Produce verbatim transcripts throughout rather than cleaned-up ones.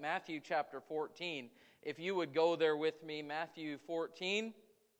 Matthew chapter fourteen. If you would go there with me, Matthew fourteen.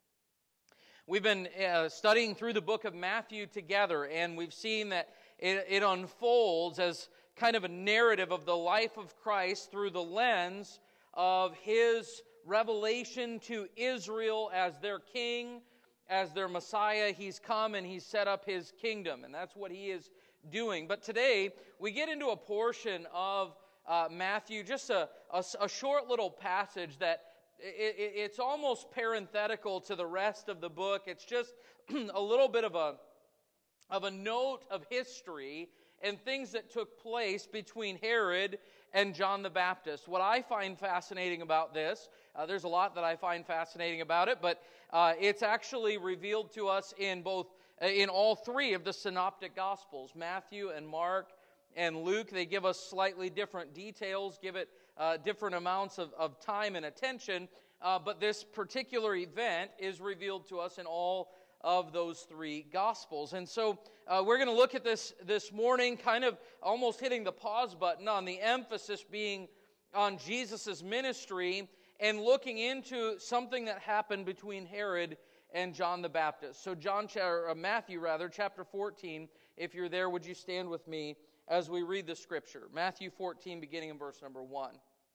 We've been uh, studying through the book of Matthew together, and we've seen that it, it unfolds as kind of a narrative of the life of Christ through the lens of His revelation to Israel as their king, as their Messiah. He's come and He's set up His kingdom, and that's what He is doing. But today, we get into a portion of uh, Matthew, just a, a, a short little passage that It, it, it's almost parenthetical to the rest of the book. It's just a little bit of a, of a note of history and things that took place between Herod and John the Baptist. What I find fascinating about this, uh, there's a lot that I find fascinating about it, but uh, it's actually revealed to us in both, uh, in all three of the synoptic Gospels, Matthew and Mark and Luke. They give us slightly different details, give it uh, different amounts of, of time and attention, uh, but this particular event is revealed to us in all of those three Gospels. And so uh, we're going to look at this this morning, kind of almost hitting the pause button on the emphasis being on Jesus' ministry and looking into something that happened between Herod and John the Baptist. So John, or Matthew rather, chapter fourteen, if you're there, would you stand with me as we read the Scripture? Matthew fourteen, beginning in verse number one.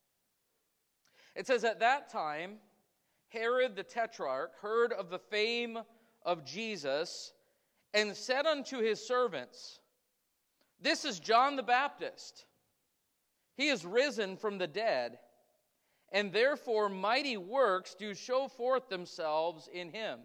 It says, "At that time, Herod the Tetrarch heard of the fame of Jesus, and said unto his servants, This is John the Baptist. He is risen from the dead, and therefore mighty works do show forth themselves in him.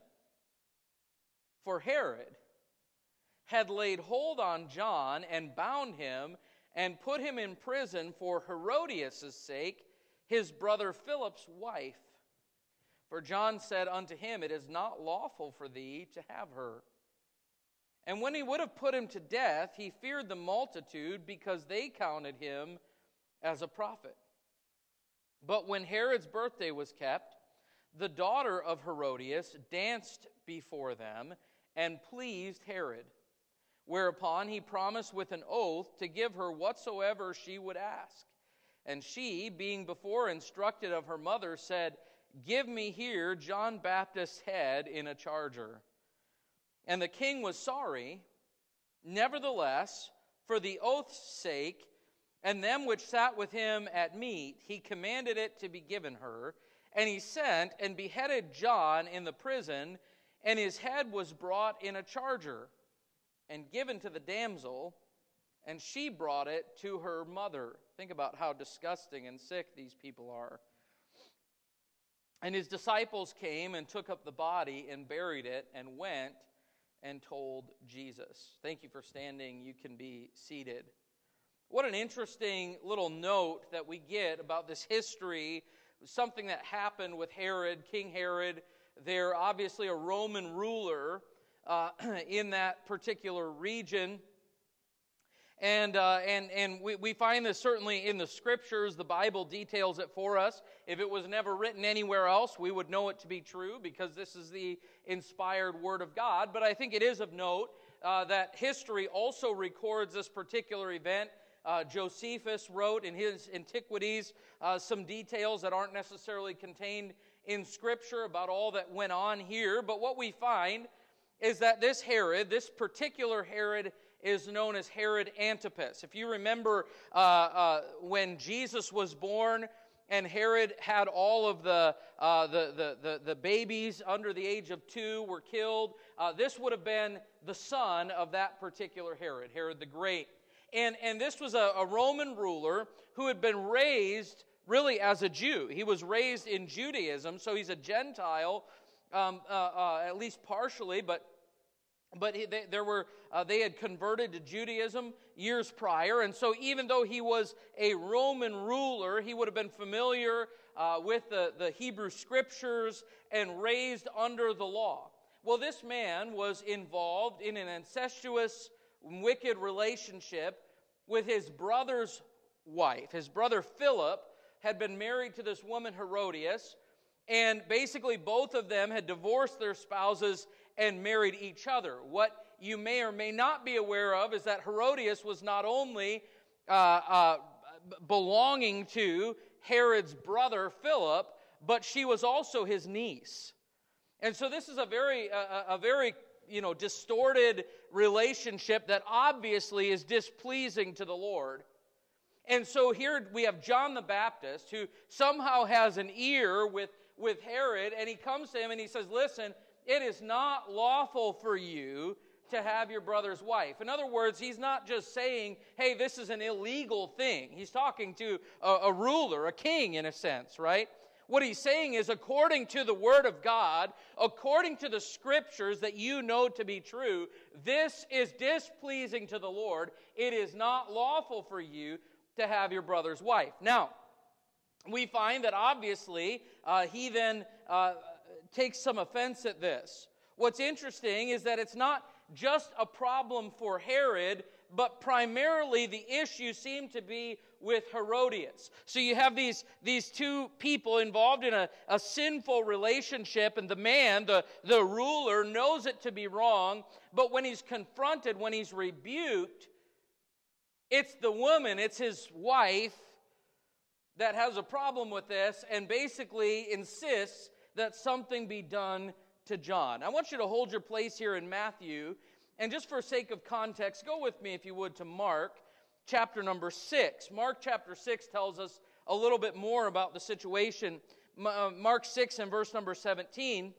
For Herod had laid hold on John, and bound him, and put him in prison for Herodias' sake, his brother Philip's wife. For John said unto him, It is not lawful for thee to have her. And when he would have put him to death, he feared the multitude, because they counted him as a prophet. But when Herod's birthday was kept, the daughter of Herodias danced before them, and pleased Herod. Whereupon he promised with an oath to give her whatsoever she would ask. And she, being before instructed of her mother, said, Give me here John Baptist's head in a charger. And the king was sorry. Nevertheless, for the oath's sake, and them which sat with him at meat, he commanded it to be given her. And he sent and beheaded John in the prison, and his head was brought in a charger, and given to the damsel, and she brought it to her mother." Think about how disgusting and sick these people are. "And his disciples came and took up the body and buried it, and went and told Jesus." Thank you for standing. You can be seated. What an interesting little note that we get about this history, something that happened with Herod, King Herod. They're obviously a Roman ruler uh, in that particular region. And uh, and and we, we find this certainly in the Scriptures. The Bible details it for us. If it was never written anywhere else, we would know it to be true, because this is the inspired Word of God. But I think it is of note uh, that history also records this particular event. Uh, Josephus wrote in his Antiquities uh, some details that aren't necessarily contained in Scripture about all that went on here. But what we find is that this Herod, this particular Herod, is known as Herod Antipas. If you remember uh, uh, when Jesus was born and Herod had all of the, uh, the, the, the, the babies under the age of two were killed, uh, this would have been the son of that particular Herod, Herod the Great. And, and this was a, a Roman ruler who had been raised really as a Jew. He was raised in Judaism, so he's a Gentile, um, uh, uh, at least partially, but But he, they, there were uh, they had converted to Judaism years prior, and so even though he was a Roman ruler, he would have been familiar uh, with the, the Hebrew Scriptures and raised under the law. Well, this man was involved in an incestuous, wicked relationship with his brother's wife. His brother Philip had been married to this woman Herodias, and basically both of them had divorced their spouses and married each other. What you may or may not be aware of is that Herodias was not only uh, uh, belonging to Herod's brother Philip, but she was also his niece. And so this is a very, a, a very, you know, distorted relationship that obviously is displeasing to the Lord. And so here we have John the Baptist, who somehow has an ear with, with Herod, and he comes to him and he says, listen, it is not lawful for you to have your brother's wife. In other words, he's not just saying, hey, this is an illegal thing. He's talking to a, a ruler, a king in a sense, right? What he's saying is, according to the Word of God, according to the Scriptures that you know to be true, this is displeasing to the Lord. It is not lawful for you to have your brother's wife. Now, we find that obviously uh, he then uh, takes some offense at this. What's interesting is that it's not just a problem for Herod, but primarily the issue seemed to be with Herodias. So you have these, these two people involved in a, a sinful relationship, and the man, the, the ruler, knows it to be wrong, but when he's confronted, when he's rebuked, it's the woman, it's his wife, that has a problem with this and basically insists that something be done to John. I want you to hold your place here in Matthew, and just for sake of context, go with me, if you would, to Mark chapter number six. Mark chapter six tells us a little bit more about the situation. Mark six and verse number seventeen,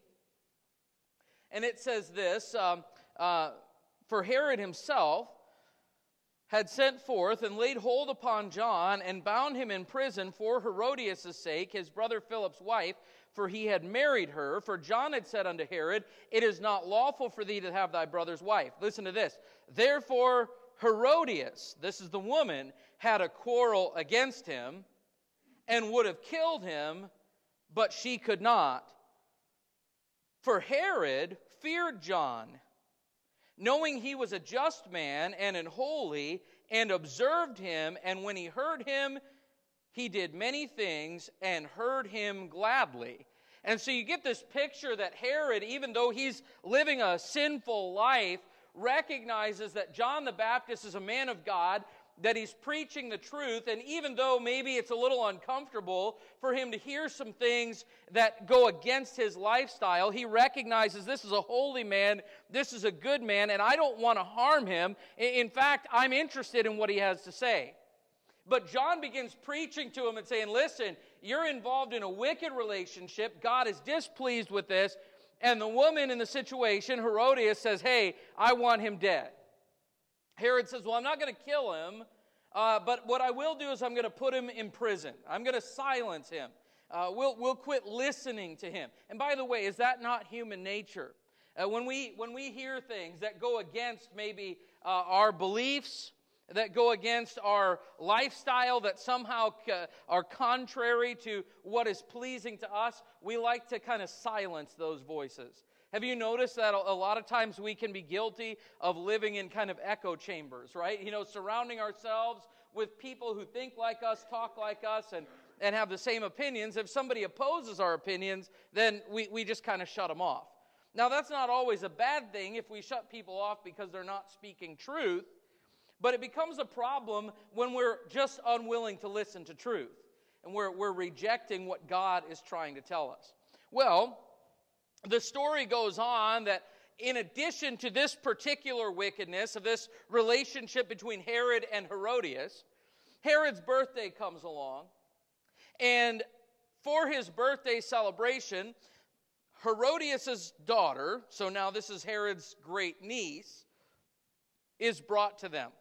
and it says this, um, uh, for Herod himself had sent forth and laid hold upon John and bound him in prison for Herodias' sake, his brother Philip's wife, for he had married her. For John had said unto Herod, it is not lawful for thee to have thy brother's wife. Listen to this. Therefore Herodias, this is the woman, had a quarrel against him and would have killed him, but she could not. For Herod feared John, knowing he was a just man and an holy, and observed him, and when he heard him, he did many things and heard him gladly. And so you get this picture that Herod, even though he's living a sinful life, recognizes that John the Baptist is a man of God, that he's preaching the truth, and even though maybe it's a little uncomfortable for him to hear some things that go against his lifestyle, he recognizes this is a holy man, this is a good man, and I don't want to harm him. In fact, I'm interested in what he has to say. But John begins preaching to him and saying, listen, you're involved in a wicked relationship. God is displeased with this. And the woman in the situation, Herodias, says, hey, I want him dead. Herod says, well, I'm not going to kill him, uh, but what I will do is I'm going to put him in prison. I'm going to silence him. Uh, we'll, we'll quit listening to him. And by the way, is that not human nature? Uh, when we when we hear things that go against maybe uh, our beliefs, that go against our lifestyle, that somehow uh, are contrary to what is pleasing to us, we like to kind of silence those voices. Have you noticed that a lot of times we can be guilty of living in kind of echo chambers, right? You know, surrounding ourselves with people who think like us, talk like us, and, and have the same opinions. If somebody opposes our opinions, then we, we just kind of shut them off. Now, that's not always a bad thing if we shut people off because they're not speaking truth, but it becomes a problem when we're just unwilling to listen to truth, and we're, we're rejecting what God is trying to tell us. Well, the story goes on that in addition to this particular wickedness of this relationship between Herod and Herodias, Herod's birthday comes along. And for his birthday celebration, Herodias' daughter, so now this is Herod's great niece, is brought to them.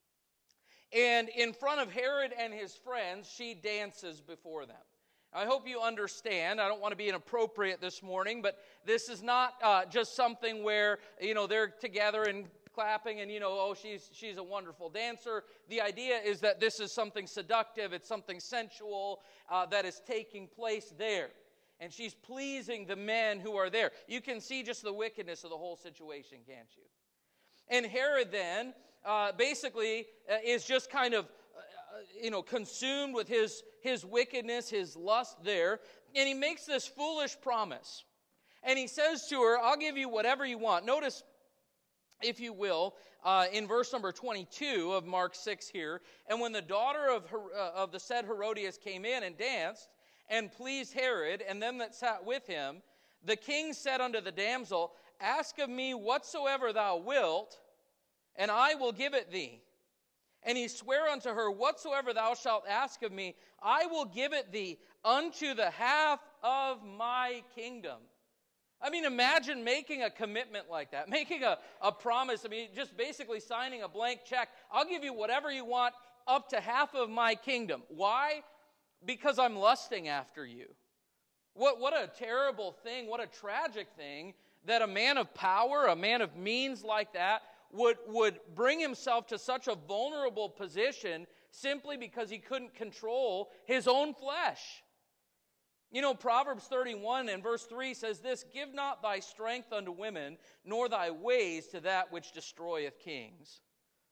And in front of Herod and his friends, she dances before them. I hope you understand. I don't want to be inappropriate this morning, but this is not uh, just something where, you know, they're together and clapping and, you know, oh, she's she's a wonderful dancer. The idea is that this is something seductive. It's something sensual uh, that is taking place there. And she's pleasing the men who are there. You can see just the wickedness of the whole situation, can't you? And Herod then uh, basically uh, is just kind of you know, consumed with his, his wickedness, his lust there. And he makes this foolish promise. And he says to her, I'll give you whatever you want. Notice if you will, uh, in verse number twenty-two of Mark six here. And when the daughter of, Her- uh, of the said Herodias came in and danced, and pleased Herod, and them that sat with him, the king said unto the damsel, Ask of me whatsoever thou wilt, and I will give it thee. And he sware unto her, Whatsoever thou shalt ask of me, I will give it thee unto the half of my kingdom. I mean, imagine making a commitment like that, making a, a promise. I mean, just basically signing a blank check. I'll give you whatever you want up to half of my kingdom. Why? Because I'm lusting after you. What, what a terrible thing, what a tragic thing that a man of power, a man of means like that, would, would bring himself to such a vulnerable position simply because he couldn't control his own flesh. You know, Proverbs thirty-one and verse three says this, Give not thy strength unto women, nor thy ways to that which destroyeth kings.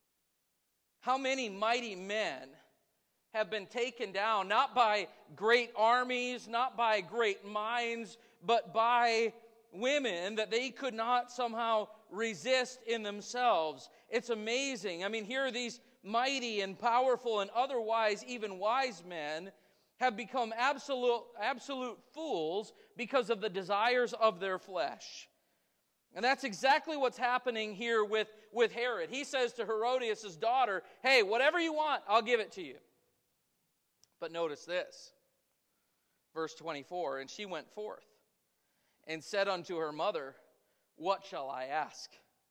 How many mighty men have been taken down, not by great armies, not by great minds, but by women that they could not somehow resist in themselves. It's amazing. I mean, here are these mighty and powerful and otherwise even wise men have become absolute, absolute fools because of the desires of their flesh. And that's exactly what's happening here with, with Herod. He says to Herodias' daughter, Hey, whatever you want, I'll give it to you. But notice this, verse twenty-four, And she went forth and said unto her mother, What shall I ask?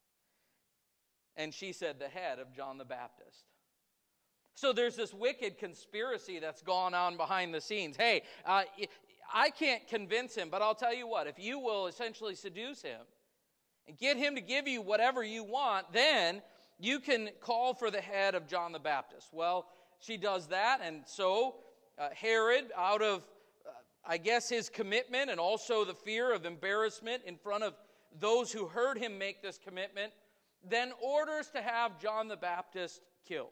And she said, The head of John the Baptist. So there's this wicked conspiracy that's gone on behind the scenes. Hey, uh, I can't convince him, but I'll tell you what, if you will essentially seduce him and get him to give you whatever you want, then you can call for the head of John the Baptist. Well, she does that, and so uh, Herod, out of, uh, I guess, his commitment and also the fear of embarrassment in front of those who heard him make this commitment, then orders to have John the Baptist killed.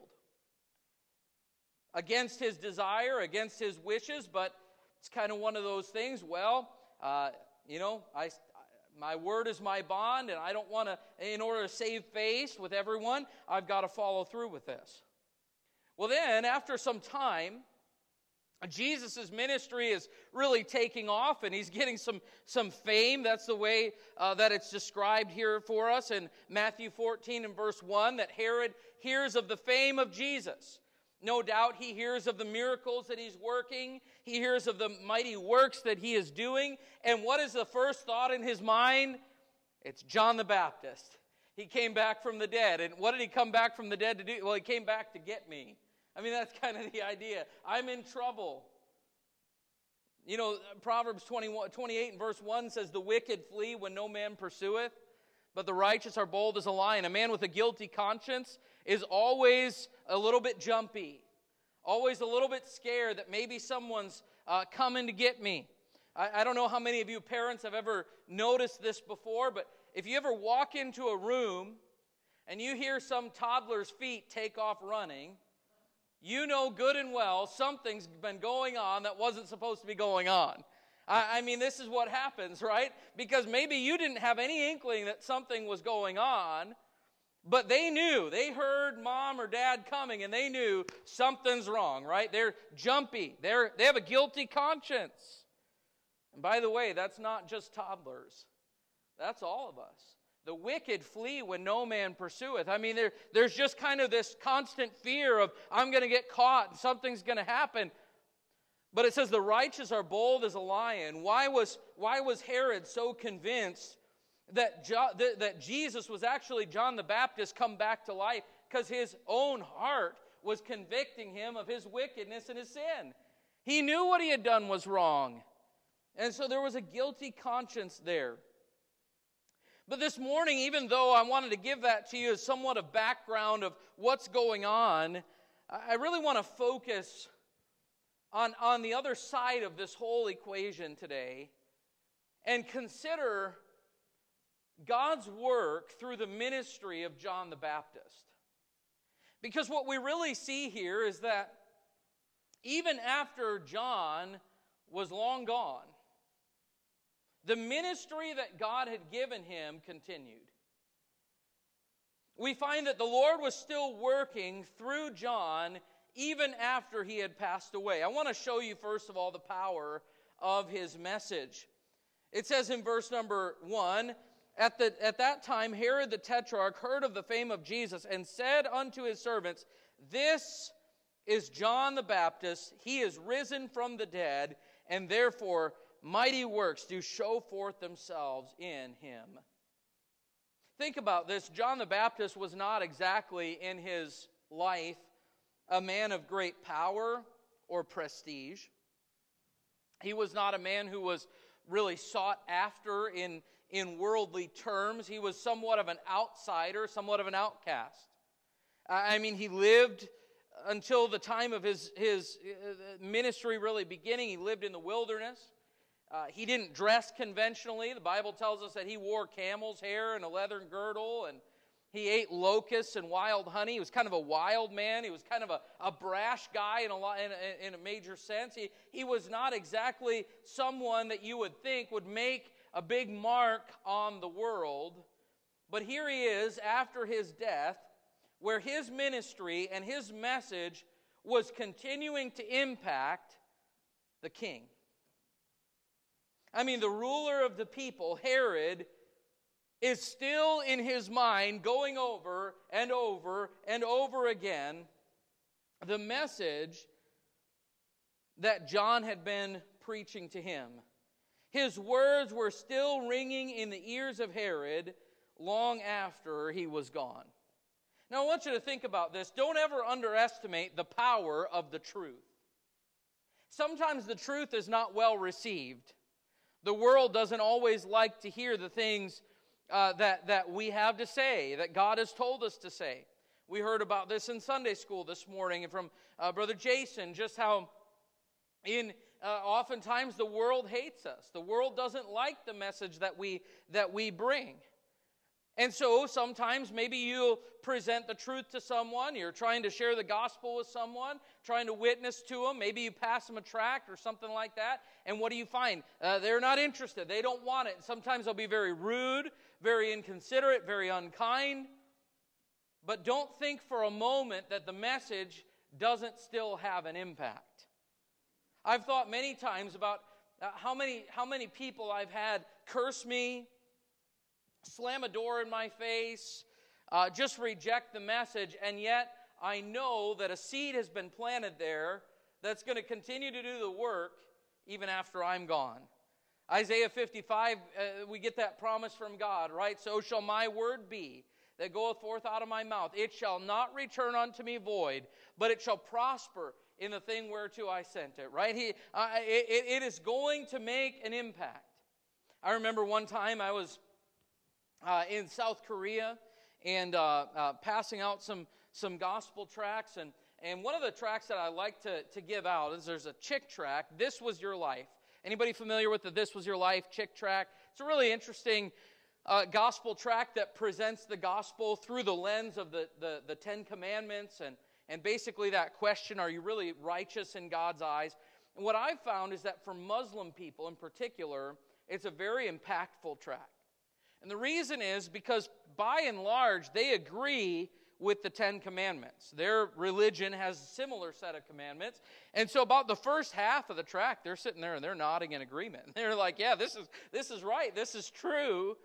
Against his desire, against his wishes, but it's kind of one of those things, well, uh, you know, I, my word is my bond, and I don't want to, in order to save face with everyone, I've got to follow through with this. Well then, after some time, Jesus' ministry is really taking off, and he's getting some, some fame. That's the way uh, that it's described here for us in Matthew fourteen and verse one, that Herod hears of the fame of Jesus. No doubt he hears of the miracles that he's working. He hears of the mighty works that he is doing. And what is the first thought in his mind? It's John the Baptist. He came back from the dead. And what did he come back from the dead to do? Well, he came back to get me. I mean, that's kind of the idea. I'm in trouble. You know, Proverbs twenty-one, twenty-eight and verse one says, The wicked flee when no man pursueth, but the righteous are bold as a lion. A man with a guilty conscience is always a little bit jumpy, always a little bit scared that maybe someone's uh, coming to get me. I, I don't know how many of you parents have ever noticed this before, but if you ever walk into a room and you hear some toddler's feet take off running, you know good and well something's been going on that wasn't supposed to be going on. I, I mean, this is what happens, right? Because maybe you didn't have any inkling that something was going on, but they knew. They heard mom or dad coming, and they knew something's wrong, right? They're jumpy. They're, they have a guilty conscience. And by the way, that's not just toddlers. That's all of us. The wicked flee when no man pursueth. I mean, there, there's just kind of this constant fear of, I'm going to get caught and something's going to happen. But it says the righteous are bold as a lion. Why was, why was Herod so convinced that, jo- that, that Jesus was actually John the Baptist come back to life? Because his own heart was convicting him of his wickedness and his sin. He knew what he had done was wrong. And so there was a guilty conscience there. But this morning, even though I wanted to give that to you as somewhat of background of what's going on, I really want to focus on, on the other side of this whole equation today and consider God's work through the ministry of John the Baptist. Because what we really see here is that even after John was long gone, the ministry that God had given him continued. we find that the Lord was still working through John even after he had passed away. I want to show you, first of all, the power of his message. It says in verse number one, At, the, at that time Herod the Tetrarch heard of the fame of Jesus and said unto his servants, This is John the Baptist. He is risen from the dead, and therefore mighty works do show forth themselves in him. Think about this. John the Baptist was not exactly in his life a man of great power or prestige. He was not a man who was really sought after in, in worldly terms. He was somewhat of an outsider, somewhat of an outcast. I mean, he lived until the time of his, his ministry really beginning. He lived in the wilderness. Uh, he didn't dress conventionally. The Bible tells us that he wore camel's hair and a leathern girdle, and he ate locusts and wild honey. He was kind of a wild man. He was kind of a, a brash guy in a, in, a, in a major sense. He, he was not exactly someone that you would think would make a big mark on the world. But here he is after his death, where his ministry and his message was continuing to impact the king. I mean, the ruler of the people, Herod, is still in his mind going over and over and over again the message that John had been preaching to him. His words were still ringing in the ears of Herod long after he was gone. Now, I want you to think about this. Don't ever underestimate the power of the truth. Sometimes the truth is not well received. The world doesn't always like to hear the things uh, that, that we have to say, that God has told us to say. We heard about this in Sunday school this morning from uh, Brother Jason, just how in uh, oftentimes the world hates us. The world doesn't like the message that we that we bring. And so sometimes maybe you'll present the truth to someone. You're trying to share the gospel with someone, trying to witness to them. Maybe you pass them a tract or something like that. And what do you find? Uh, they're not interested. They don't want it. Sometimes they'll be very rude, very inconsiderate, very unkind. But don't think for a moment that the message doesn't still have an impact. I've thought many times about uh, how many how many people I've had curse me, slam a door in my face, uh, just reject the message, and yet I know that a seed has been planted there that's going to continue to do the work even after I'm gone. Isaiah fifty-five, uh, we get that promise from God, right? So shall my word be that goeth forth out of my mouth. It shall not return unto me void, but it shall prosper in the thing whereto I sent it, right? He, uh, it, it is going to make an impact. I remember one time I was Uh, in South Korea, and uh, uh, passing out some some gospel tracts, and and one of the tracts that I like to to give out is there's a chick tract. This was your life. Anybody familiar with the This Was Your Life chick tract? It's a really interesting uh, gospel tract that presents the gospel through the lens of the, the the Ten Commandments, and and basically that question: are you really righteous in God's eyes? And what I've found is that for Muslim people in particular, it's a very impactful tract. And the reason is because, by and large, they agree with the Ten Commandments. Their religion has a similar set of commandments. And so about the first half of the tract, they're sitting there and they're nodding in agreement. They're like, yeah, this is this is right. This is true.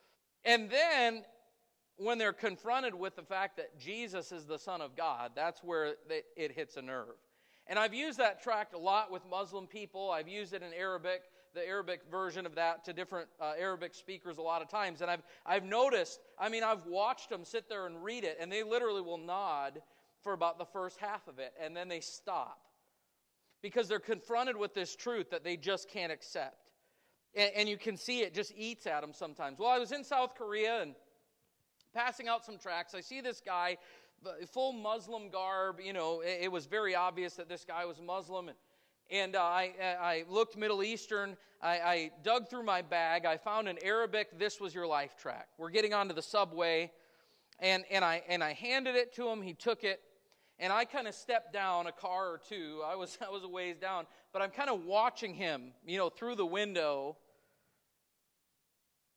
And then when they're confronted with the fact that Jesus is the Son of God, that's where they, it hits a nerve. And I've used that tract a lot with Muslim people. I've used it in Arabic, the Arabic version of that, to different uh, Arabic speakers a lot of times. And I've I've noticed, I mean, I've watched them sit there and read it, and they literally will nod for about the first half of it, and then they stop. Because they're confronted with this truth that they just can't accept. And, and you can see it just eats at them sometimes. Well, I was in South Korea and passing out some tracts. I see this guy, full Muslim garb. You know, it, it was very obvious that this guy was Muslim, and And uh, I, I looked Middle Eastern. I, I dug through my bag. I found an Arabic This Was Your Life tract. We're getting onto the subway, and, and, I, and I handed it to him. He took it, and I kind of stepped down a car or two. I was, I was a ways down, but I'm kind of watching him, you know, through the window.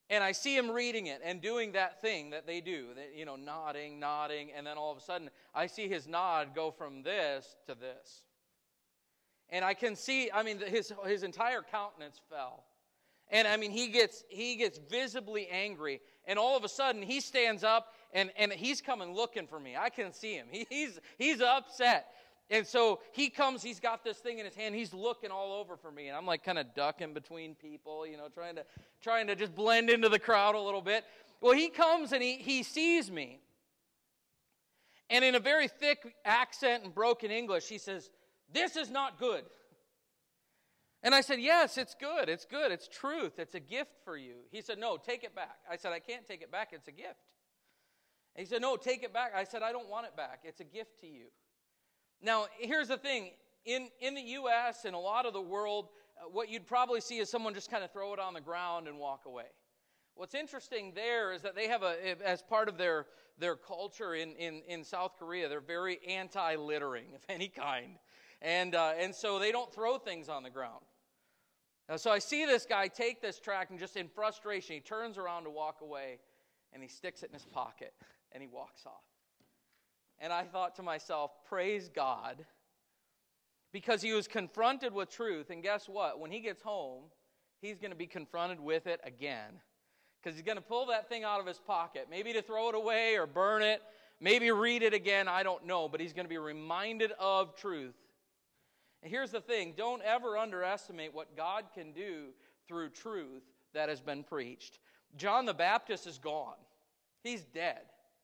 And I see him reading it and doing that thing that they do, that, you know, nodding, nodding, and then all of a sudden I see his nod go from this to this. And I can see, I mean, his his entire countenance fell. And I mean, he gets he gets visibly angry, and all of a sudden he stands up and, and he's coming looking for me. I can see him. He, he's he's upset. And so he comes, he's got this thing in his hand, he's looking all over for me, and I'm like kind of ducking between people, you know, trying to trying to just blend into the crowd a little bit. Well, he comes and he, he sees me, and in a very thick accent and broken English, he says, "This is not good." And I said, "Yes, it's good, it's good, it's truth, it's a gift for you." He said, "No, take it back." I said, "I can't take it back, it's a gift." And he said, "No, take it back." I said, "I don't want it back, it's a gift to you." Now, here's the thing. In, in the U S and a lot of the world, uh, what you'd probably see is someone just kind of throw it on the ground and walk away. What's interesting there is that they have, a as part of their, their culture in, in, in South Korea, they're very anti-littering of any kind. And, uh, and so they don't throw things on the ground. Now, so I see this guy take this tract and just in frustration, he turns around to walk away, and he sticks it in his pocket, and he walks off. And I thought to myself, praise God, because he was confronted with truth. And guess what? When he gets home, he's going to be confronted with it again. Because he's going to pull that thing out of his pocket, maybe to throw it away or burn it, maybe read it again, I don't know. But he's going to be reminded of truth. And here's the thing, don't ever underestimate what God can do through truth that has been preached. John the Baptist is gone. He's dead.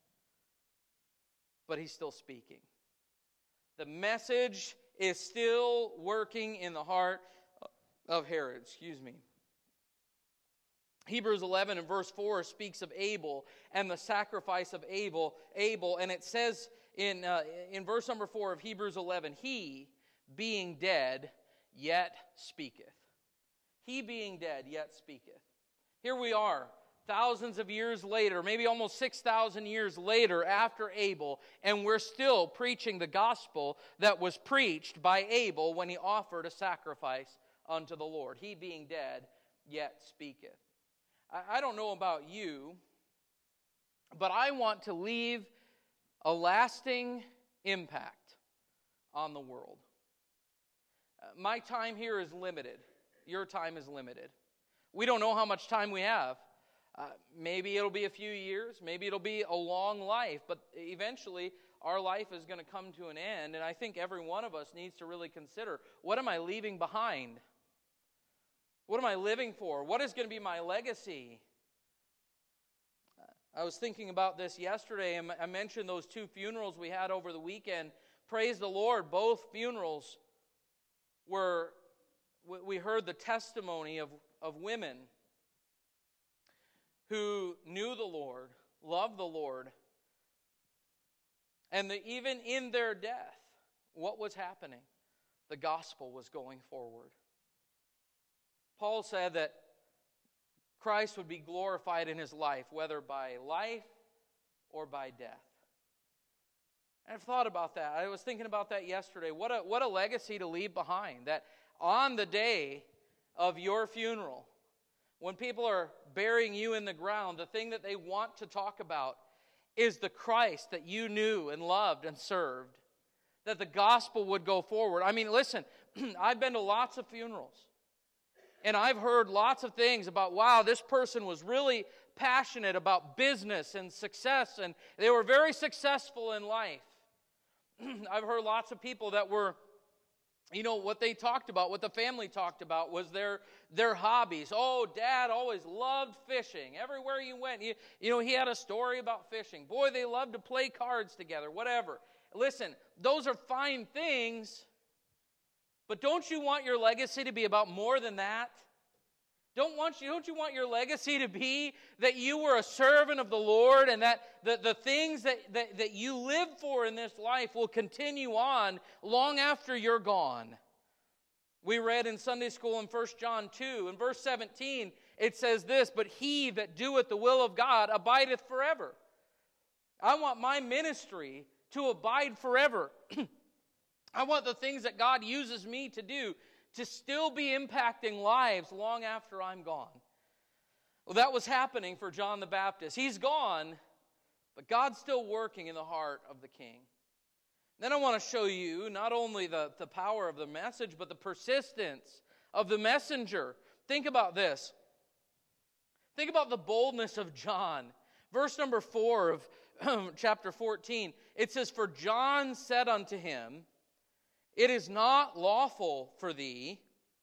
But he's still speaking. The message is still working in the heart of Herod. Excuse me. Hebrews eleven and verse four speaks of Abel and the sacrifice of Abel. Abel, and it says in uh, in verse number four of Hebrews eleven, he being dead yet speaketh. He being dead yet speaketh. Here we are. Thousands of years later, maybe almost six thousand years later after Abel, and we're still preaching the gospel that was preached by Abel when he offered a sacrifice unto the Lord. He being dead, yet speaketh. I, I don't know about you, but I want to leave a lasting impact on the world. Uh, my time here is limited. Your time is limited. We don't know how much time we have. Uh, maybe it'll be a few years, maybe it'll be a long life, but eventually our life is going to come to an end, and I think every one of us needs to really consider, what am I leaving behind? What am I living for? What is going to be my legacy? Uh, I was thinking about this yesterday, and I mentioned those two funerals we had over the weekend. Praise the Lord, both funerals were, we heard the testimony of, of women who knew the Lord, loved the Lord, and that even in their death, what was happening? The gospel was going forward. Paul said that Christ would be glorified in his life, whether by life or by death. And I've thought about that. I was thinking about that yesterday. What a, what a legacy to leave behind, that on the day of your funeral, when people are burying you in the ground, the thing that they want to talk about is the Christ that you knew and loved and served. That the gospel would go forward. I mean, listen, I've been to lots of funerals. And I've heard lots of things about, wow, this person was really passionate about business and success, and they were very successful in life. I've heard lots of people that were, you know, what they talked about, what the family talked about was their their hobbies. Oh, Dad always loved fishing. Everywhere you went, you, you know, he had a story about fishing. Boy, they loved to play cards together, whatever. Listen, those are fine things, but don't you want your legacy to be about more than that? Don't want you, don't you want your legacy to be that you were a servant of the Lord, and that the, the things that, that, that you live for in this life will continue on long after you're gone? We read in Sunday school in First John two, in verse seventeen, it says this, "But he that doeth the will of God abideth forever." I want my ministry to abide forever. I want the things that God uses me to do to still be impacting lives long after I'm gone. Well, that was happening for John the Baptist. He's gone, but God's still working in the heart of the king. Then I want to show you not only the, the power of the message, but the persistence of the messenger. Think about this. Think about the boldness of John. Verse number four of chapter fourteen, it says, "For John said unto him, It is not lawful for thee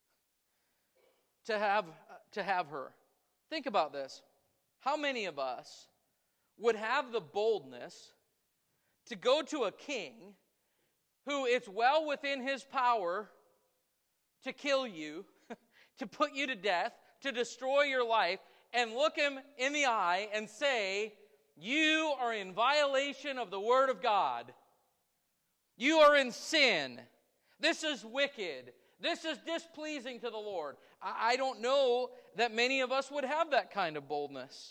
to have, to have her." Think about this. How many of us would have the boldness to go to a king who it's well within his power to kill you, to put you to death, to destroy your life, and look him in the eye and say, "You are in violation of the Word of God. You are in sin. This is wicked. This is displeasing to the Lord." I don't know that many of us would have that kind of boldness.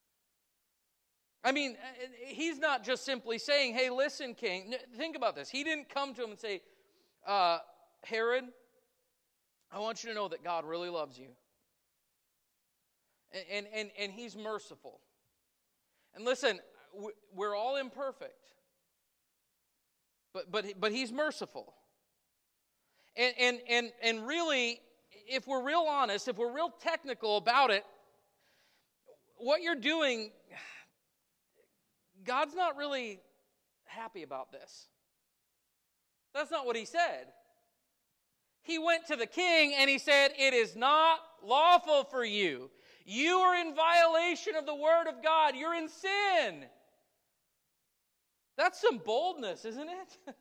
I mean, he's not just simply saying, "Hey, listen, king." Think about this. He didn't come to him and say, uh, "Herod, I want you to know that God really loves you. And, and, and he's merciful. And listen, we're all imperfect. But, but, but he's merciful. And, and, and, and really, if we're real honest, if we're real technical about it, what you're doing, God's not really happy about this. That's not what he said. He went to the king and he said, "It is not lawful for you. You are in violation of the Word of God. You're in sin." That's some boldness, isn't it?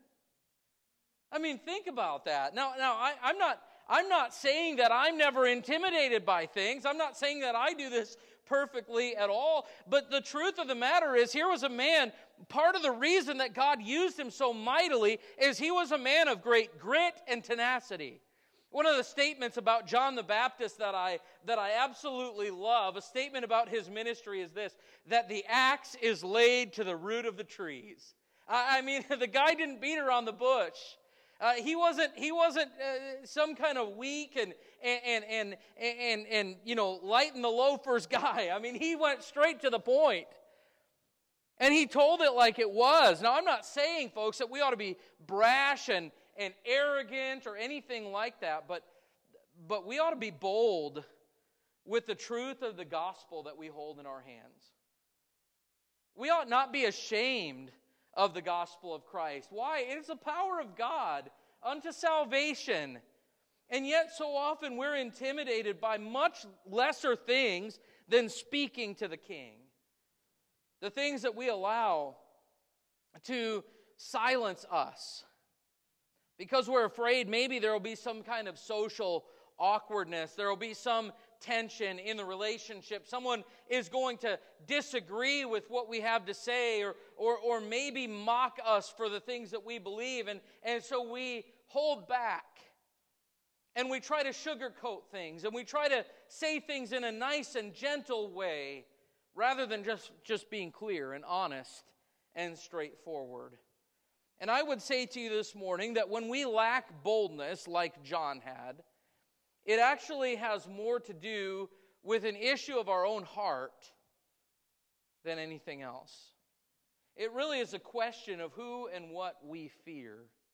I mean, think about that. Now, now I, I'm not I'm not saying that I'm never intimidated by things. I'm not saying that I do this perfectly at all. But the truth of the matter is, here was a man, part of the reason that God used him so mightily is he was a man of great grit and tenacity. One of the statements about John the Baptist that I that I absolutely love, a statement about his ministry is this, that the axe is laid to the root of the trees. I, I mean, the guy didn't beat around the bush. Uh, he wasn't. He wasn't uh, some kind of weak and and and and and, and you know, lighten the loafers guy. I mean, he went straight to the point, and he told it like it was. Now, I'm not saying, folks, that we ought to be brash and and arrogant or anything like that, but but we ought to be bold with the truth of the gospel that we hold in our hands. We ought not be ashamed of the gospel of Christ. Why? It is the power of God unto salvation. And yet so often we're intimidated by much lesser things than speaking to the king. The things that we allow to silence us. Because we're afraid maybe there will be some kind of social awkwardness. There will be some tension in the relationship. Someone is going to disagree with what we have to say, or or, or maybe mock us for the things that we believe. And, and so we hold back. And we try to sugarcoat things. And we try to say things in a nice and gentle way, rather than just, just being clear and honest and straightforward. And I would say to you this morning that when we lack boldness like John had, it actually has more to do with an issue of our own heart than anything else. It really is a question of who and what we fear.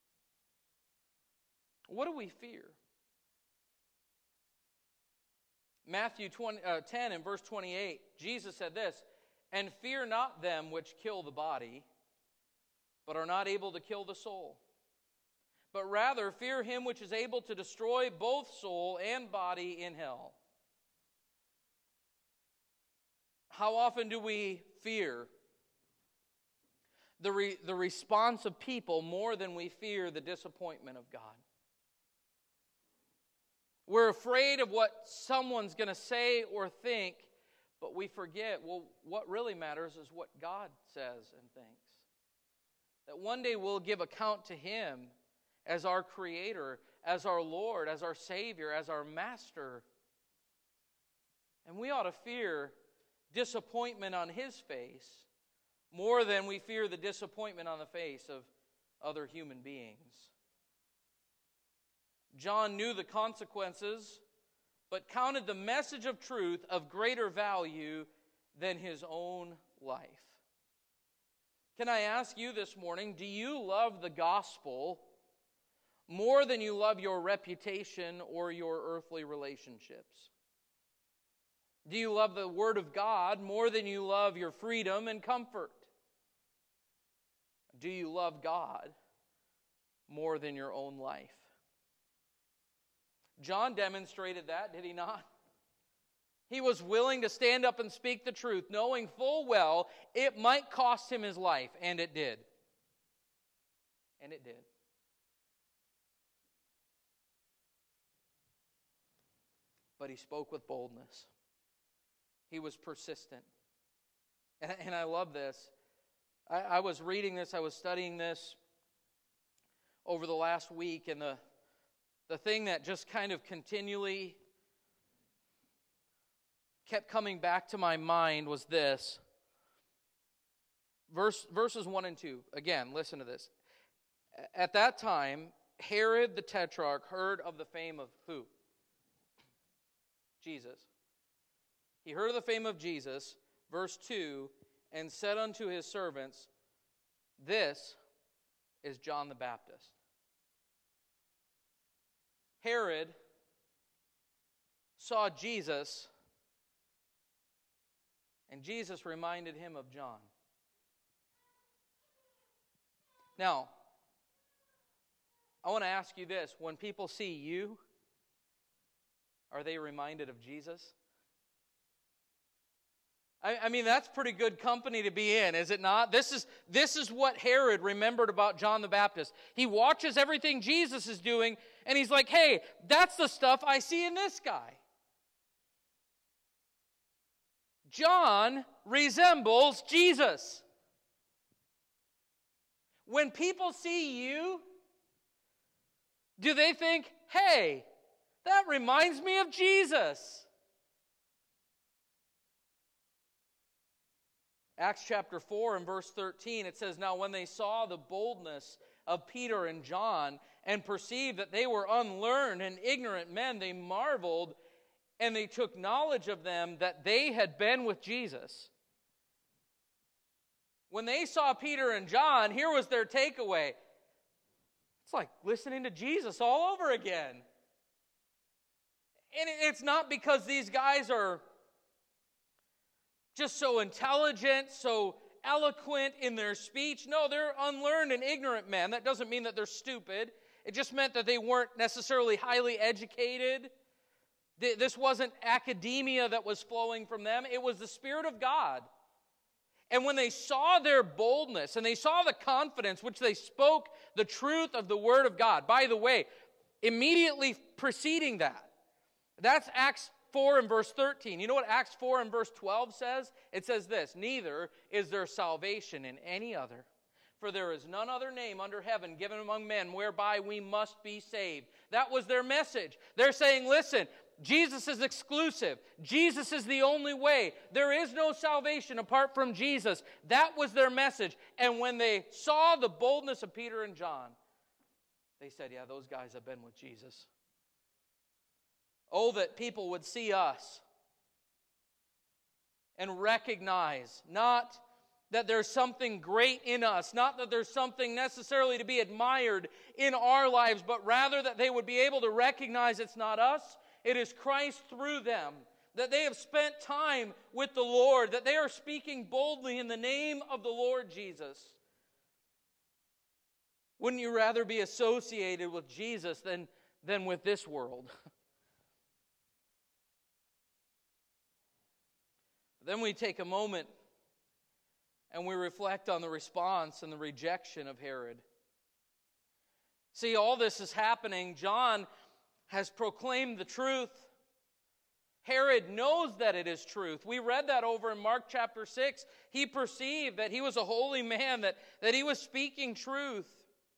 What do we fear? Matthew twenty, uh, ten and verse twenty-eight, Jesus said this, "And fear not them which kill the body, but are not able to kill the soul. But rather fear him which is able to destroy both soul and body in hell." How often do we fear the, re, the response of people more than we fear the disappointment of God? We're afraid of what someone's going to say or think, but we forget, well, what really matters is what God says and thinks. That one day we'll give account to Him as our Creator, as our Lord, as our Savior, as our Master. And we ought to fear disappointment on His face more than we fear the disappointment on the face of other human beings. John knew the consequences but counted the message of truth of greater value than his own life. Can I ask you this morning, do you love the gospel more than you love your reputation or your earthly relationships? Do you love the Word of God more than you love your freedom and comfort? Do you love God more than your own life? John demonstrated that, did he not? He was willing to stand up and speak the truth, knowing full well it might cost him his life, and it did. And it did. But he spoke with boldness. He was persistent. And, and I love this. I, I was reading this, I was studying this over the last week, and the, the thing that just kind of continually kept coming back to my mind was this. Verse, verses one and two. Again, listen to this. At that time, Herod the Tetrarch heard of the fame of who? Jesus. He heard of the fame of Jesus, verse two, and said unto his servants, this is John the Baptist. Herod saw Jesus, and Jesus reminded him of John. Now, I want to ask you this. When people see you, are they reminded of Jesus? I, I mean, that's pretty good company to be in, is it not? This is, this is what Herod remembered about John the Baptist. He watches everything Jesus is doing, and he's like, hey, that's the stuff I see in this guy. John resembles Jesus. When people see you, do they think, hey, that reminds me of Jesus? Acts chapter four and verse thirteen, it says, now when they saw the boldness of Peter and John and perceived that they were unlearned and ignorant men, they marveled, and they took knowledge of them that they had been with Jesus. When they saw Peter and John, here was their takeaway. It's like listening to Jesus all over again. And it's not because these guys are just so intelligent, so eloquent in their speech. No, they're unlearned and ignorant men. That doesn't mean that they're stupid. It just meant that they weren't necessarily highly educated. This wasn't academia that was flowing from them. It was the Spirit of God. And when they saw their boldness and they saw the confidence which they spoke the truth of the Word of God. By the way, immediately preceding that, that's Acts four and verse thirteen. You know what Acts four and verse twelve says? It says this, neither is there salvation in any other, for there is none other name under heaven given among men whereby we must be saved. That was their message. They're saying, listen, Jesus is exclusive. Jesus is the only way. There is no salvation apart from Jesus. That was their message. And when they saw the boldness of Peter and John, they said, yeah, those guys have been with Jesus. Oh, that people would see us and recognize not that there's something great in us, not that there's something necessarily to be admired in our lives, but rather that they would be able to recognize it's not us, it is Christ through them, that they have spent time with the Lord, that they are speaking boldly in the name of the Lord Jesus. Wouldn't you rather be associated with Jesus than, than with this world? Then we take a moment and we reflect on the response and the rejection of Herod. See, all this is happening. John has proclaimed the truth. Herod knows that it is truth. We read that over in Mark chapter six. He perceived that he was a holy man, that, that he was speaking truth.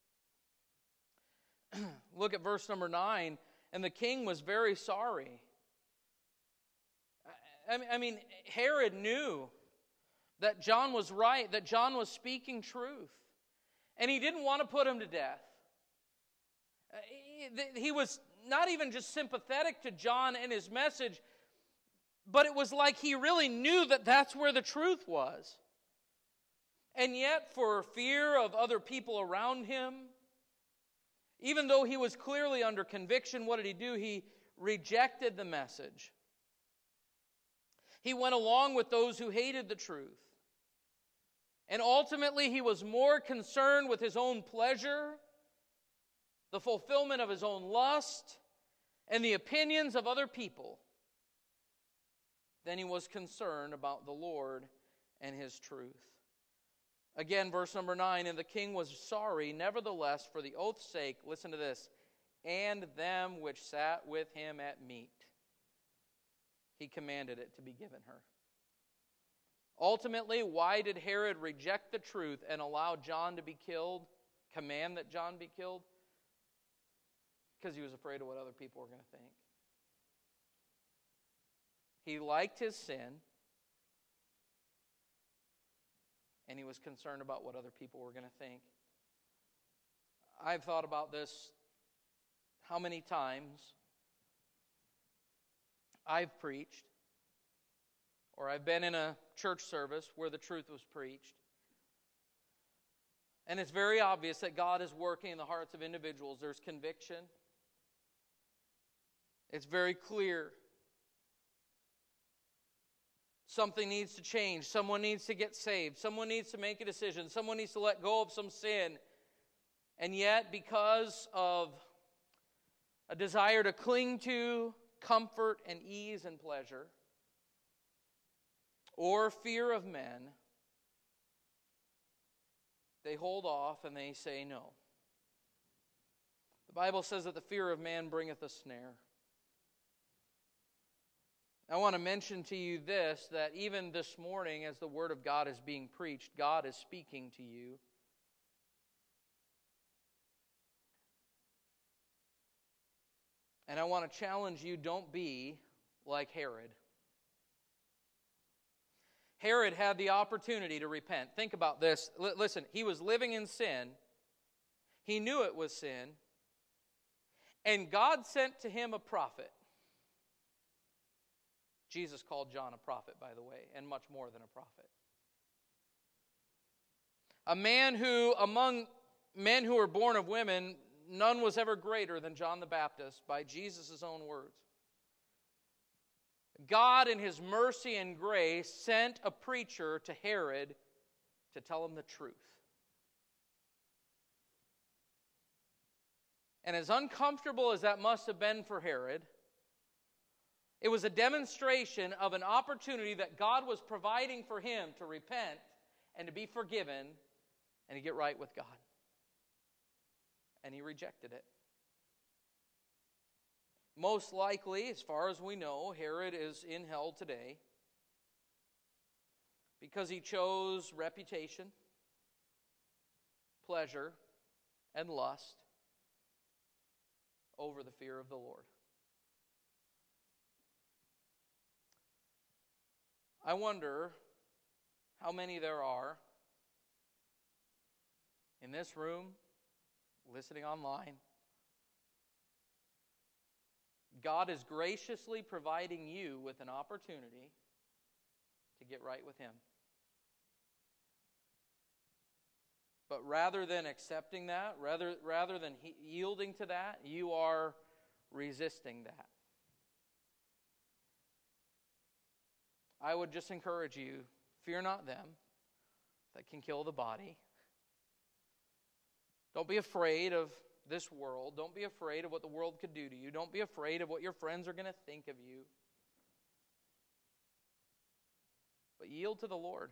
Look at verse number nine. And the king was very sorry. I mean, Herod knew that John was right, that John was speaking truth. And he didn't want to put him to death. He was not even just sympathetic to John and his message, but it was like he really knew that that's where the truth was. And yet, for fear of other people around him, even though he was clearly under conviction, what did he do? He rejected the message. He went along with those who hated the truth. And ultimately, he was more concerned with his own pleasure, the fulfillment of his own lust, and the opinions of other people, than he was concerned about the Lord and His truth. Again, verse number nine, and the king was sorry, nevertheless, for the oath's sake, listen to this, and them which sat with him at meat. He commanded it to be given her. Ultimately, why did Herod reject the truth and allow John to be killed, command that John be killed? Because he was afraid of what other people were going to think. He liked his sin, and he was concerned about what other people were going to think. I've thought about this how many times I've preached, or I've been in a church service where the truth was preached. And it's very obvious that God is working in the hearts of individuals. There's conviction. It's very clear. Something needs to change. Someone needs to get saved. Someone needs to make a decision. Someone needs to let go of some sin. And yet, because of a desire to cling to comfort and ease and pleasure, or fear of men, they hold off and they say no. The Bible says that the fear of man bringeth a snare. I want to mention to you this, that even this morning as the Word of God is being preached, God is speaking to you. And I want to challenge you, don't be like Herod. Herod had the opportunity to repent. Think about this. L- listen, he was living in sin. He knew it was sin. And God sent to him a prophet. Jesus called John a prophet, by the way, and much more than a prophet. A man who, among men who were born of women, none was ever greater than John the Baptist, by Jesus' own words. God, in His mercy and grace, sent a preacher to Herod to tell him the truth. And as uncomfortable as that must have been for Herod, it was a demonstration of an opportunity that God was providing for him to repent and to be forgiven and to get right with God. And he rejected it. Most likely, as far as we know, Herod is in hell today because he chose reputation, pleasure, and lust over the fear of the Lord. I wonder how many there are in this room, listening online. God is graciously providing you with an opportunity to get right with Him. But rather than accepting that, rather, rather than he, yielding to that, you are resisting that. I would just encourage you, fear not them that can kill the body. Don't be afraid of this world. Don't be afraid of what the world could do to you. Don't be afraid of what your friends are going to think of you. But yield to the Lord.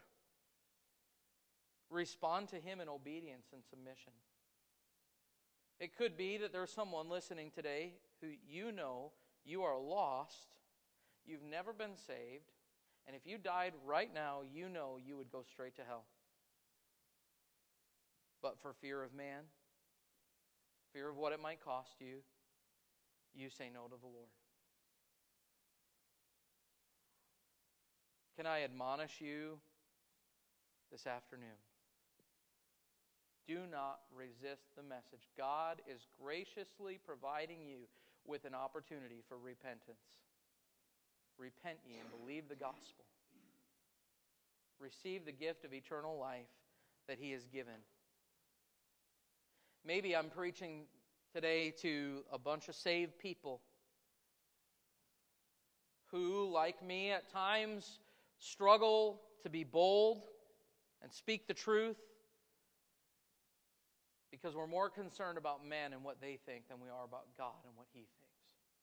Respond to Him in obedience and submission. It could be that there's someone listening today who you know you are lost, you've never been saved, and if you died right now, you know you would go straight to hell. But for fear of man, fear of what it might cost you, you say no to the Lord. Can I admonish you this afternoon? Do not resist the message. God is graciously providing you with an opportunity for repentance. Repent ye and believe the gospel. Receive the gift of eternal life that He has given. Maybe I'm preaching today to a bunch of saved people who, like me, at times struggle to be bold and speak the truth because we're more concerned about men and what they think than we are about God and what He thinks.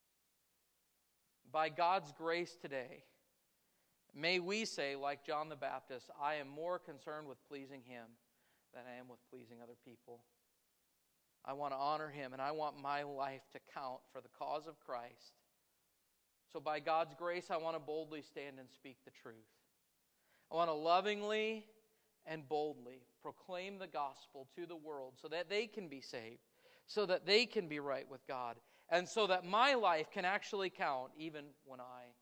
By God's grace today, may we say, like John the Baptist, I am more concerned with pleasing Him than I am with pleasing other people. I want to honor Him, and I want my life to count for the cause of Christ. So by God's grace, I want to boldly stand and speak the truth. I want to lovingly and boldly proclaim the gospel to the world so that they can be saved, so that they can be right with God, and so that my life can actually count even when I